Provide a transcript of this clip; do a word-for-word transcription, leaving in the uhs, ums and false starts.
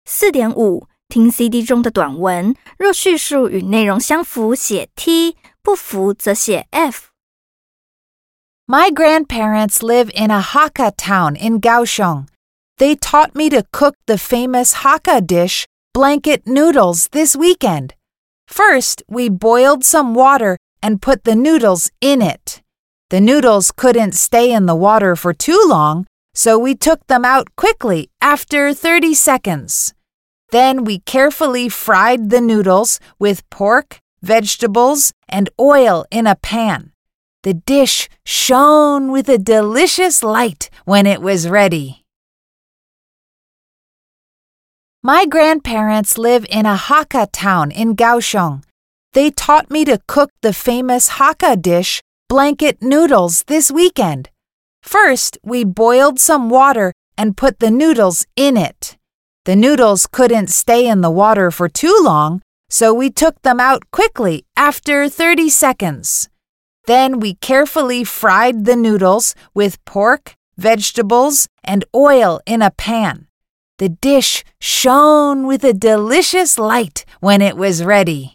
四点五 听 C D 中的短文，若叙述与内容相符写 T， 不符则写 F。My grandparents live in a Hakka town in Kaohsiung. They taught me to cook the famous Hakka dish, blanket noodles, this weekend. First, we boiled some water and put the noodles in it. The noodles couldn't stay in the water for too long, so we took them out quickly after thirty seconds. Then we carefully fried the noodles with pork, vegetables, and oil in a pan. The dish shone with a delicious light when it was ready.My grandparents live in a Hakka town in Kaohsiung. They taught me to cook the famous Hakka dish, blanket noodles, this weekend. First, we boiled some water and put the noodles in it. The noodles couldn't stay in the water for too long, so we took them out quickly after thirty seconds. Then we carefully fried the noodles with pork, vegetables, and oil in a pan.The dish shone with a delicious light when it was ready.